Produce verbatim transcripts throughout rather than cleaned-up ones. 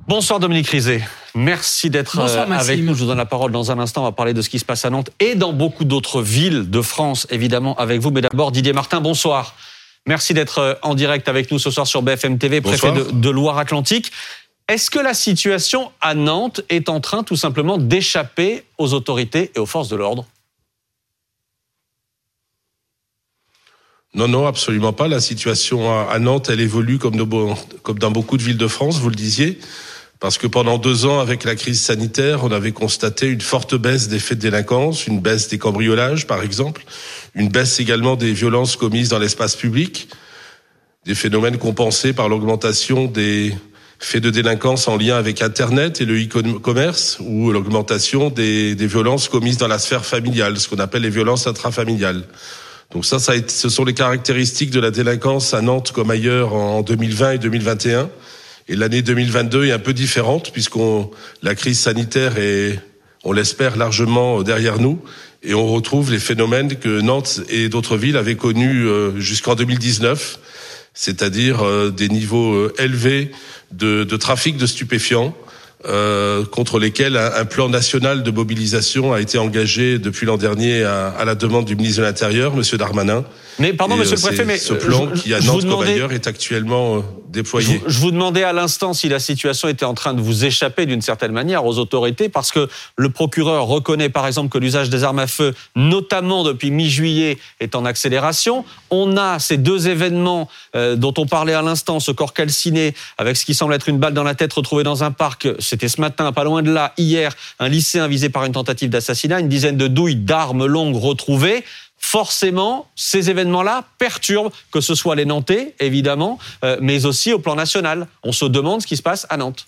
Bonsoir Dominique Rizet, merci d'être Bonsoir, avec nous. Je vous donne la parole dans un instant, on va parler de ce qui se passe à Nantes et dans beaucoup d'autres villes de France, évidemment, avec vous. Mais d'abord, Didier Martin, bonsoir. Merci d'être en direct avec nous ce soir sur B F M T V, préfet de, de Loire-Atlantique. Est-ce que la situation à Nantes est en train tout simplement d'échapper aux autorités et aux forces de l'ordre ? Non, non, absolument pas. La situation à Nantes, elle évolue comme, de, comme dans beaucoup de villes de France, vous le disiez, parce que pendant deux ans, avec la crise sanitaire, on avait constaté une forte baisse des faits de délinquance, une baisse des cambriolages, par exemple, une baisse également des violences commises dans l'espace public, des phénomènes compensés par l'augmentation des faits de délinquance en lien avec Internet et le e-commerce, ou l'augmentation des, des violences commises dans la sphère familiale, ce qu'on appelle les violences intrafamiliales. Donc ça, ça a été, ce sont les caractéristiques de la délinquance à Nantes comme ailleurs en deux mille vingt et deux mille vingt et un. Et l'année deux mille vingt-deux est un peu différente puisqu'on la crise sanitaire est, on l'espère, largement derrière nous. Et on retrouve les phénomènes que Nantes et d'autres villes avaient connus jusqu'en deux mille dix-neuf, c'est-à-dire des niveaux élevés de, de trafic de stupéfiants, Euh, contre lesquels un, un plan national de mobilisation a été engagé depuis l'an dernier à, à la demande du ministre de l'Intérieur, Monsieur Darmanin. Mais pardon, et, Monsieur euh, le Préfet, mais ce plan je, qui à je Nantes demandais, comme ailleurs est actuellement euh, déployé. Je, je vous demandais à l'instant si la situation était en train de vous échapper d'une certaine manière aux autorités, parce que le procureur reconnaît par exemple que l'usage des armes à feu, notamment depuis mi-juillet, est en accélération. On a ces deux événements euh, dont on parlait à l'instant, ce corps calciné avec ce qui semble être une balle dans la tête retrouvée dans un parc. C'était ce matin, pas loin de là, hier, un lycéen visé par une tentative d'assassinat, une dizaine de douilles d'armes longues retrouvées. Forcément, ces événements-là perturbent, que ce soit les Nantais, évidemment, euh, mais aussi au plan national. On se demande ce qui se passe à Nantes.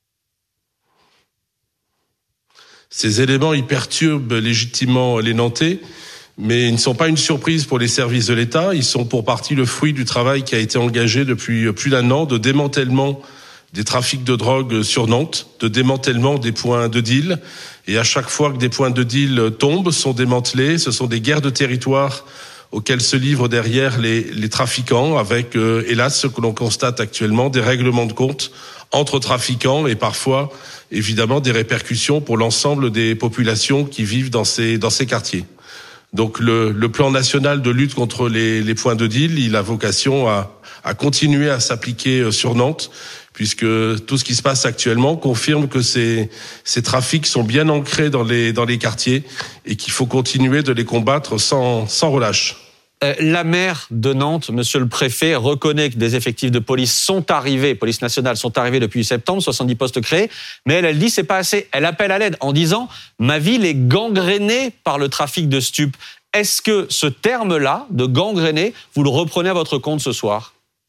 Ces éléments, ils perturbent légitimement les Nantais, mais ils ne sont pas une surprise pour les services de l'État. Ils sont pour partie le fruit du travail qui a été engagé depuis plus d'un an de démantèlement des trafics de drogue sur Nantes, de démantèlement des points de deal. Et à chaque fois que des points de deal tombent, sont démantelés, ce sont des guerres de territoire auxquelles se livrent derrière les, les trafiquants, avec, euh, hélas, ce que l'on constate actuellement, des règlements de compte entre trafiquants et parfois, évidemment, des répercussions pour l'ensemble des populations qui vivent dans ces, dans ces quartiers. Donc le, le plan national de lutte contre les, les points de deal, il a vocation à, à continuer à s'appliquer sur Nantes, puisque tout ce qui se passe actuellement confirme que ces, ces trafics sont bien ancrés dans les, dans les quartiers et qu'il faut continuer de les combattre sans, sans relâche. Euh, la maire de Nantes, Monsieur le Préfet, reconnaît que des effectifs de police sont arrivés, police nationale sont arrivés depuis septembre, soixante-dix postes créés, mais elle, elle dit c'est pas assez. Elle appelle à l'aide en disant « ma ville est gangrénée par le trafic de stupes ». Est-ce que ce terme-là, de gangréné, vous le reprenez à votre compte ce soir ?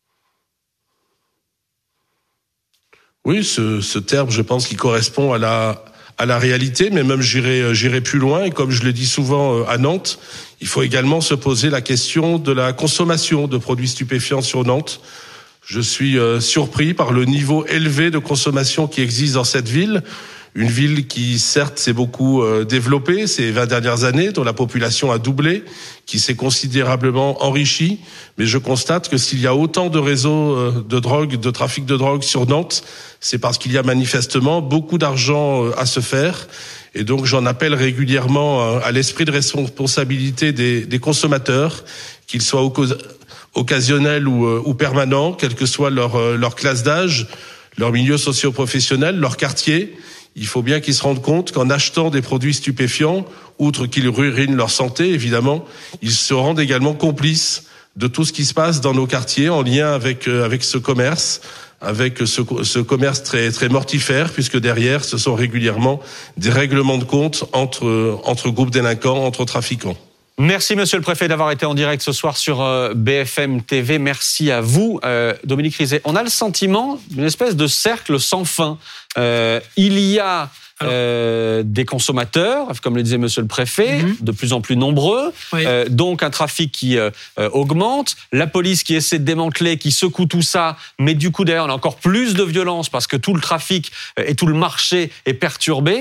Oui, ce, ce terme, je pense qu'il correspond à la, à la réalité, mais même j'irai, j'irai plus loin. Et comme je le dis souvent à Nantes, il faut également se poser la question de la consommation de produits stupéfiants sur Nantes. Je suis euh, surpris par le niveau élevé de consommation qui existe dans cette ville. Une ville qui, certes, s'est beaucoup euh, développée ces vingt dernières années, dont la population a doublé, qui s'est considérablement enrichie. Mais je constate que s'il y a autant de réseaux euh, de drogue, de trafic de drogue sur Nantes, c'est parce qu'il y a manifestement beaucoup d'argent euh, à se faire. Et donc, j'en appelle régulièrement euh, à l'esprit de responsabilité des, des consommateurs, qu'ils soient occas- occasionnels ou, euh, ou permanents, quelle que soit leur, euh, leur classe d'âge, leur milieu socio-professionnel, leur quartier. Il faut bien qu'ils se rendent compte qu'en achetant des produits stupéfiants, outre qu'ils ruinent leur santé, évidemment, ils se rendent également complices de tout ce qui se passe dans nos quartiers en lien avec, euh, avec ce commerce, avec ce, ce commerce très, très mortifère, puisque derrière, ce sont régulièrement des règlements de compte entre, entre groupes délinquants, entre trafiquants. Merci Monsieur le Préfet d'avoir été en direct ce soir sur B F M T V. Merci à vous, euh, Dominique Rizet. On a le sentiment d'une espèce de cercle sans fin. Euh, il y a euh, des consommateurs, comme le disait Monsieur le Préfet, mm-hmm. de plus en plus nombreux, oui. euh, donc un trafic qui euh, augmente, la police qui essaie de démanteler, qui secoue tout ça, mais du coup derrière on a encore plus de violence parce que tout le trafic et tout le marché est perturbé.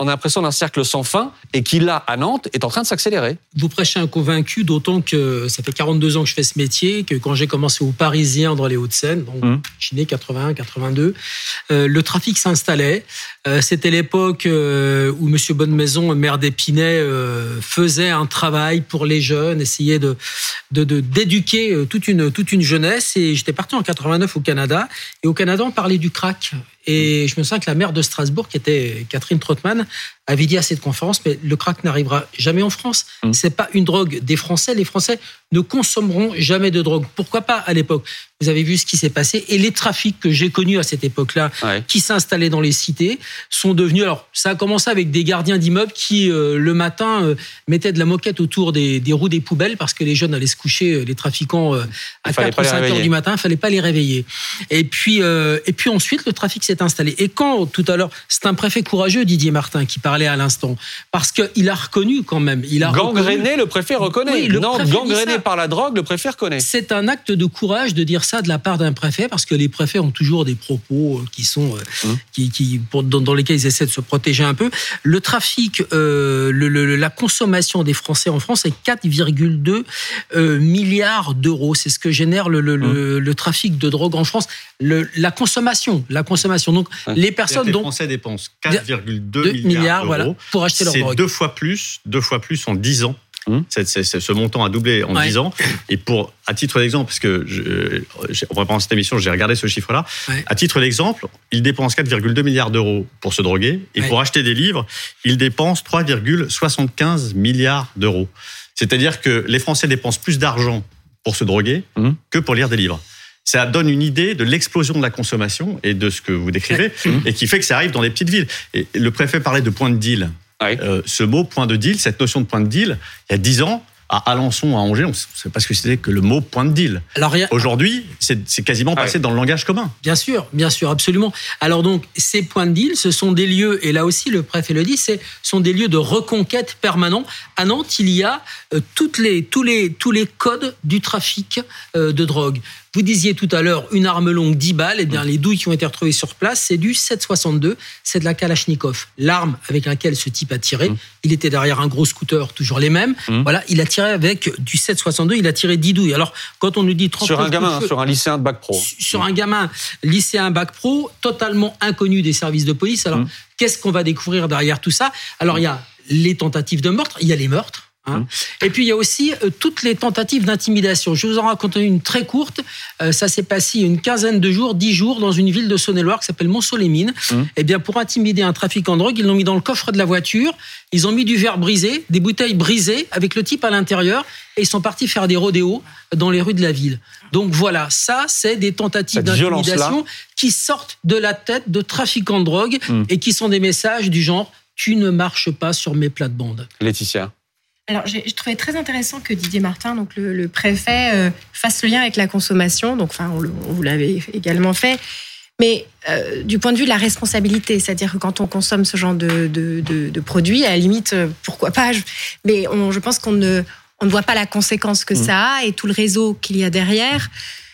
on a l'impression d'un cercle sans fin et qui, là, à Nantes, est en train de s'accélérer. Vous prêchez un convaincu, d'autant que ça fait quarante-deux ans que je fais ce métier, que quand j'ai commencé au Parisien dans les Hauts-de-Seine, donc mmh. je suis né quatre-vingt-un quatre-vingt-deux, euh, le trafic s'installait. Euh, c'était l'époque euh, où M. Bonnemaison, maire d'Épinay, euh, faisait un travail pour les jeunes, essayait de, de, de, d'éduquer toute une, toute une jeunesse. Et j'étais parti en quatre-vingt-neuf au Canada. Et au Canada, on parlait du crack. Et je me souviens que la maire de Strasbourg, qui était Catherine Trottmann, avait dit à cette conférence, mais le crack n'arrivera jamais en France. Mmh. C'est pas une drogue des Français. Les Français ne consommeront jamais de drogue. Pourquoi pas à l'époque? Vous avez vu ce qui s'est passé. Et les trafics que j'ai connus à cette époque-là, ouais. qui s'installaient dans les cités, sont devenus... Alors, ça a commencé avec des gardiens d'immeubles qui, euh, le matin, euh, mettaient de la moquette autour des, des roues des poubelles parce que les jeunes allaient se coucher, les trafiquants, euh, à quatre ou cinq heures du matin, il ne fallait pas les réveiller. Et puis, euh, et puis ensuite, le trafic s'est installé. Et quand, tout à l'heure, c'est un préfet courageux, Didier Martin, qui parlait à l'instant, parce qu'il a reconnu quand même... Il a gangréné, reconnu... le préfet reconnaît. Oui, le non, préfet gangréné par la drogue, le préfet reconnaît. C'est un acte de courage de dire ça de la part d'un préfet, parce que les préfets ont toujours des propos qui sont... Mmh. qui, qui, pour, dans, dans lesquels ils essaient de se protéger un peu. Le trafic, euh, le, le, la consommation des Français en France est quatre virgule deux euh, milliards d'euros. C'est ce que génère le, le, mmh. le, le trafic de drogue en France. Le, la consommation, la consommation. Donc, ouais. les personnes... Les donc, Français dépensent quatre virgule deux milliards, milliards d'euros voilà, pour acheter leur c'est drogue. C'est deux fois plus, deux fois plus en dix ans. Mmh. C'est, c'est, c'est, ce montant a doublé en ouais. dix ans. Et pour, à titre d'exemple, parce que je, je, en préparant cette émission, j'ai regardé ce chiffre-là. Ouais. À titre d'exemple, il dépense quatre virgule deux milliards d'euros pour se droguer. Et ouais. pour acheter des livres, il dépense trois virgule soixante-quinze milliards d'euros. C'est-à-dire que les Français dépensent plus d'argent pour se droguer mmh. que pour lire des livres. Ça donne une idée de l'explosion de la consommation et de ce que vous décrivez, mmh. et qui fait que ça arrive dans les petites villes. Et le préfet parlait de point de deal. Oui. Euh, ce mot point de deal, cette notion de point de deal, il y a dix ans, à Alençon, à Angers, on ne sait pas ce que c'était que le mot point de deal. Alors, a... Aujourd'hui, c'est, c'est quasiment passé oui. dans le langage commun. Bien sûr, bien sûr, absolument. Alors donc, ces points de deal, ce sont des lieux, et là aussi le préfet le dit, ce sont des lieux de reconquête permanent. À Nantes, il y a euh, toutes les, tous, les, tous les codes du trafic euh, de drogue. Vous disiez tout à l'heure une arme longue dix balles, eh bien, les douilles qui ont été retrouvées sur place, c'est du sept soixante-deux, c'est de la Kalachnikov. L'arme avec laquelle ce type a tiré, mmh. il était derrière un gros scooter, toujours les mêmes. Mmh. Voilà, il a tiré avec du sept soixante-deux, il a tiré dix douilles. Alors, quand on nous dit trente sur un gamin, feu, sur un lycéen de bac pro. Sur mmh. un gamin lycéen bac pro, totalement inconnu des services de police. Alors, mmh. qu'est-ce qu'on va découvrir derrière tout ça? Alors, il y a les tentatives de meurtre, il y a les meurtres. Hein. Et puis il y a aussi euh, toutes les tentatives d'intimidation. Je vous en raconte une très courte. Euh, ça s'est passé une quinzaine de jours, dix jours, dans une ville de Saône-et-Loire qui s'appelle Mont-Soleil-Mines. Mmh. Et bien pour intimider un trafiquant de drogue, ils l'ont mis dans le coffre de la voiture. Ils ont mis du verre brisé, des bouteilles brisées avec le type à l'intérieur, et ils sont partis faire des rodéos dans les rues de la ville. Donc voilà, ça c'est des tentatives Cette d'intimidation qui sortent de la tête de trafiquants de drogue mmh. et qui sont des messages du genre « tu ne marches pas sur mes plates-bandes ». Laetitia. Alors, j'ai, j'ai trouvé très intéressant que Didier Martin, donc le, le préfet, euh, fasse le lien avec la consommation. Donc, enfin, on, le, on vous l'avez également fait. Mais euh, du point de vue de la responsabilité, c'est-à-dire que quand on consomme ce genre de, de, de, de produits, à la limite, euh, pourquoi pas. Je, mais on, je pense qu'on ne, on ne voit pas la conséquence que mmh. ça a et tout le réseau qu'il y a derrière.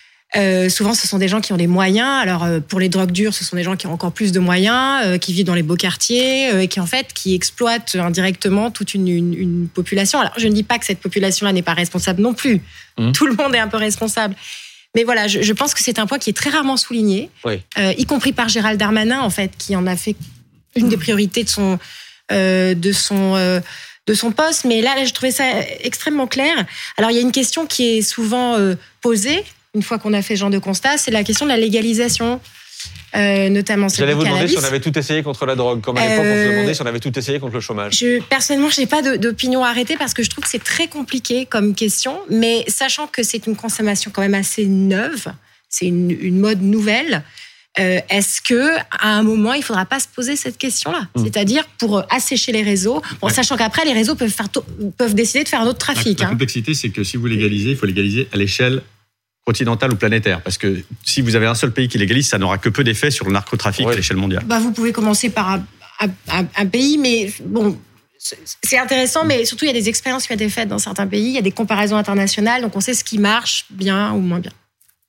Euh, souvent, ce sont des gens qui ont des moyens. Alors, euh, pour les drogues dures, ce sont des gens qui ont encore plus de moyens, euh, qui vivent dans les beaux quartiers, euh, et qui en fait, qui exploitent indirectement toute une, une, une population. Alors, je ne dis pas que cette population-là n'est pas responsable non plus. Mmh. Tout le monde est un peu responsable. Mais voilà, je, je pense que c'est un point qui est très rarement souligné, oui. euh, y compris par Gérald Darmanin, en fait, qui en a fait une des priorités de son, euh, de son, euh, de son poste. Mais là, là, je trouvais ça extrêmement clair. Alors, il y a une question qui est souvent euh, posée. Une fois qu'on a fait ce genre de constat, c'est la question de la légalisation, euh, notamment celle du cannabis. J'allais vous demander si on avait tout essayé contre la drogue, comme à l'époque euh, on se demandait si on avait tout essayé contre le chômage. Je, personnellement, je n'ai pas de, d'opinion arrêtée parce que je trouve que c'est très compliqué comme question, mais sachant que c'est une consommation quand même assez neuve, c'est une, une mode nouvelle, euh, est-ce qu'à un moment, il ne faudra pas se poser cette question-là ? mmh. C'est-à-dire pour assécher les réseaux, bon, ouais. sachant qu'après, les réseaux peuvent, faire to- peuvent décider de faire un autre trafic. La, la hein. complexité, c'est que si vous légalisez, il faut légaliser à l'échelle continentale ou planétaire, parce que si vous avez un seul pays qui légalise, ça n'aura que peu d'effet sur le narcotrafic ouais. à l'échelle mondiale. Bah, vous pouvez commencer par un, un, un pays, mais bon, c'est intéressant, mais surtout il y a des expériences qui ont été faites dans certains pays, il y a des comparaisons internationales, donc on sait ce qui marche bien ou moins bien.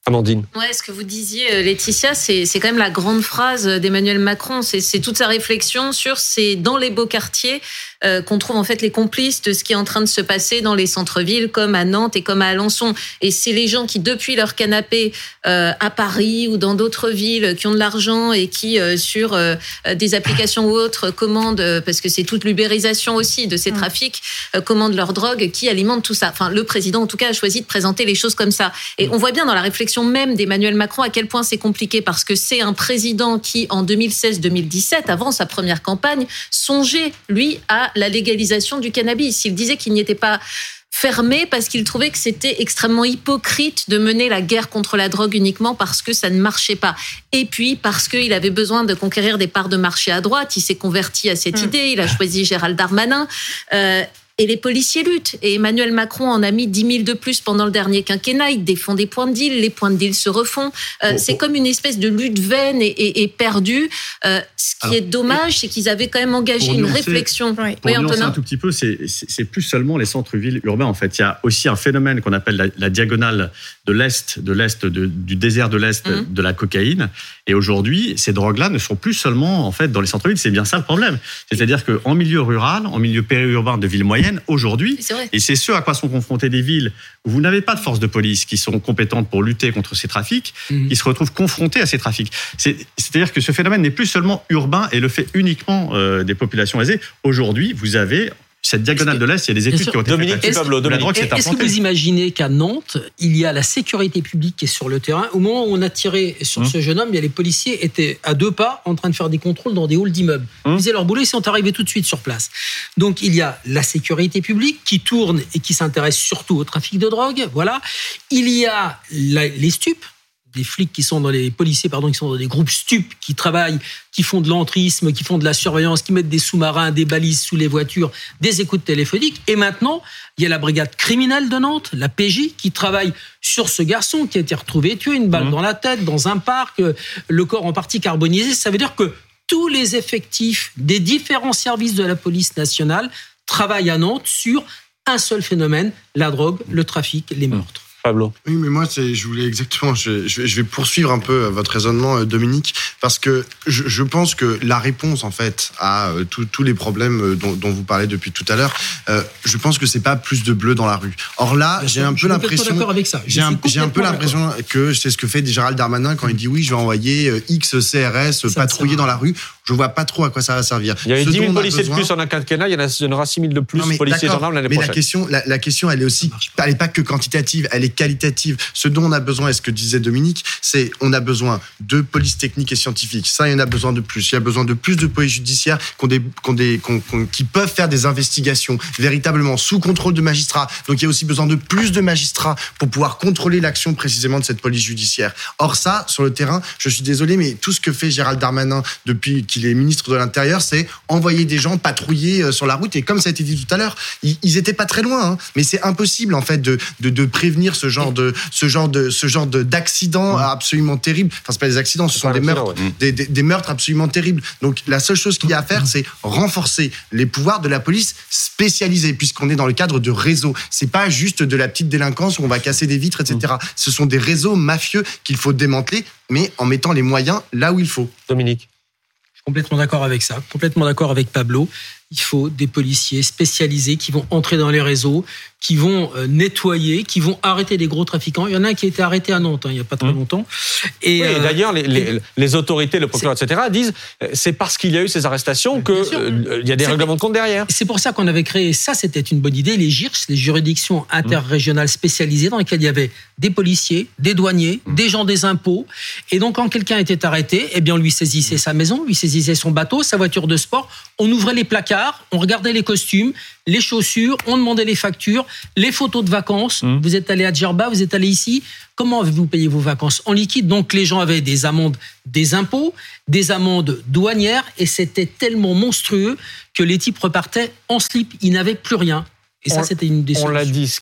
Amandine. Ouais, ce que vous disiez, Laetitia, c'est, c'est quand même la grande phrase d'Emmanuel Macron. C'est, c'est toute sa réflexion sur c'est dans les beaux quartiers euh, qu'on trouve en fait les complices de ce qui est en train de se passer dans les centres-villes, comme à Nantes et comme à Alençon. Et c'est les gens qui, depuis leur canapé euh, à Paris ou dans d'autres villes, qui ont de l'argent et qui, euh, sur euh, des applications ou autres, commandent, euh, parce que c'est toute l'ubérisation aussi de ces trafics, euh, commandent leur drogue, qui alimentent tout ça. Enfin, le président, en tout cas, a choisi de présenter les choses comme ça. Et on voit bien dans la réflexion même d'Emmanuel Macron à quel point c'est compliqué, parce que c'est un président qui, en deux mille seize deux mille dix-sept, avant sa première campagne, songeait, lui, à la légalisation du cannabis. Il disait qu'il n'y était pas fermé parce qu'il trouvait que c'était extrêmement hypocrite de mener la guerre contre la drogue uniquement parce que ça ne marchait pas. Et puis, parce qu'il avait besoin de conquérir des parts de marché à droite, il s'est converti à cette mmh. idée, il a choisi Gérald Darmanin. Euh, Et les policiers luttent. Et Emmanuel Macron en a mis dix mille de plus pendant le dernier quinquennat. Il défend des points de deal. Les points de deal se refont. Euh, oh, c'est oh. comme une espèce de lutte vaine et, et, et perdue. Euh, ce qui Alors, est dommage, c'est qu'ils avaient quand même engagé une nuancer, réflexion. Pour oui, nuancer un tout petit peu, c'est, c'est, c'est plus seulement les centres-villes urbains. En fait, il y a aussi un phénomène qu'on appelle la, la diagonale de l'Est, de l'Est de, du désert de l'Est mmh. de la cocaïne. Et aujourd'hui, ces drogues-là ne sont plus seulement en fait dans les centres-villes. C'est bien ça le problème. C'est-à-dire qu'en milieu rural, en milieu périurbain de villes moyennes, aujourd'hui, c'est et c'est ce à quoi sont confrontées des villes où vous n'avez pas de forces de police qui sont compétentes pour lutter contre ces trafics, mmh. qui se retrouvent confrontées à ces trafics. C'est, c'est-à-dire que ce phénomène n'est plus seulement urbain et le fait uniquement euh, des populations aisées. Aujourd'hui, vous avez cette diagonale de l'Est, il y a des études qui ont été Dominique, faites. Pablo, Dominique. La drogue, est Est-ce que vous imaginez qu'à Nantes, il y a la sécurité publique qui est sur le terrain? Au moment où on a tiré sur mmh. ce jeune homme, il y a les policiers étaient à deux pas en train de faire des contrôles dans des halls d'immeubles. Mmh. Ils faisaient leur boulot, ils sont arrivés tout de suite sur place. Donc il y a la sécurité publique qui tourne et qui s'intéresse surtout au trafic de drogue. Voilà. Il y a la, les stupes. Des flics qui sont dans les policiers, pardon, qui sont dans des groupes stupes, qui travaillent, qui font de l'entrisme, qui font de la surveillance, qui mettent des sous-marins, des balises sous les voitures, des écoutes téléphoniques. Et maintenant, il y a la brigade criminelle de Nantes, la P J, qui travaille sur ce garçon qui a été retrouvé tué, une balle mmh. dans la tête, dans un parc, le corps en partie carbonisé. Ça veut dire que tous les effectifs des différents services de la police nationale travaillent à Nantes sur un seul phénomène, la drogue, le trafic, les meurtres. Pablo. Oui, mais moi, c'est, je voulais exactement, je, je, je vais poursuivre un peu votre raisonnement, Dominique, parce que je, je pense que la réponse, en fait, à tous les problèmes dont, dont vous parlez depuis tout à l'heure, euh, je pense que c'est pas plus de bleu dans la rue. Or là, j'ai un peu l'impression, d'accord avec ça. j'ai un, j'ai un peu l'impression d'accord. que c'est ce que fait Gérald Darmanin quand il dit oui, je vais envoyer X C R S ça patrouiller dans la rue. Je vois pas trop à quoi ça va servir. Il y a eu dix mille policiers besoin... de plus en un quinquennat, il y en aura six mille de plus, non, policiers gendarmes l'année mais prochaine. Mais la question, la, la question, elle est aussi, elle est pas que quantitative, elle est qualitative. Ce dont on a besoin, et ce que disait Dominique, c'est on a besoin de police technique et scientifique. Ça, il y en a besoin de plus. Il y a besoin de plus de police judiciaire qui, ont des, qui, ont des, qui, ont, qui peuvent faire des investigations véritablement sous contrôle de magistrats. Donc, il y a aussi besoin de plus de magistrats pour pouvoir contrôler l'action précisément de cette police judiciaire. Or, ça, sur le terrain, je suis désolé, mais tout ce que fait Gérald Darmanin depuis qu'il est ministre de l'Intérieur, c'est envoyer des gens patrouiller sur la route. Et comme ça a été dit tout à l'heure, ils, ils étaient pas très loin, hein, mais c'est impossible en fait de, de, de prévenir ce genre de ce genre de ce genre de d'accidents mmh. absolument terribles. Enfin, c'est pas des accidents, ce c'est sont des meurtres, ouais. des, des, des meurtres absolument terribles. Donc, la seule chose qu'il y a à faire, c'est renforcer les pouvoirs de la police spécialisée, puisqu'on est dans le cadre de réseaux. C'est pas juste de la petite délinquance où on va casser des vitres, et cetera. Mmh. Ce sont des réseaux mafieux qu'il faut démanteler, mais en mettant les moyens là où il faut. Dominique. Je suis complètement d'accord avec ça, complètement d'accord avec Pablo. Il faut des policiers spécialisés qui vont entrer dans les réseaux, qui vont euh, nettoyer, qui vont arrêter les gros trafiquants. Il y en a un qui a été arrêté à Nantes, hein, il n'y a pas très longtemps. Et, oui, euh, et d'ailleurs, les, les, les autorités, le procureur, et cetera, disent c'est parce qu'il y a eu ces arrestations qu'il euh, y a des c'est règlements de compte derrière. C'est pour ça qu'on avait créé, ça c'était une bonne idée, les G I R S, les juridictions interrégionales spécialisées, dans lesquelles il y avait des policiers, des douaniers, mmh. des gens des impôts. Et donc, quand quelqu'un était arrêté, eh bien, on lui saisissait sa maison, lui saisissait son bateau, sa voiture de sport, on ouvrait les placards, on regardait les costumes, les chaussures, on demandait les factures, les photos de vacances. Mmh. Vous êtes allé à Djerba, vous êtes allé ici. Comment avez-vous payé vos vacances? En liquide. Donc, les gens avaient des amendes des impôts, des amendes douanières, et c'était tellement monstrueux que les types repartaient en slip. Ils n'avaient plus rien. Et ça, on, c'était une des On solutions. l'a dit, ce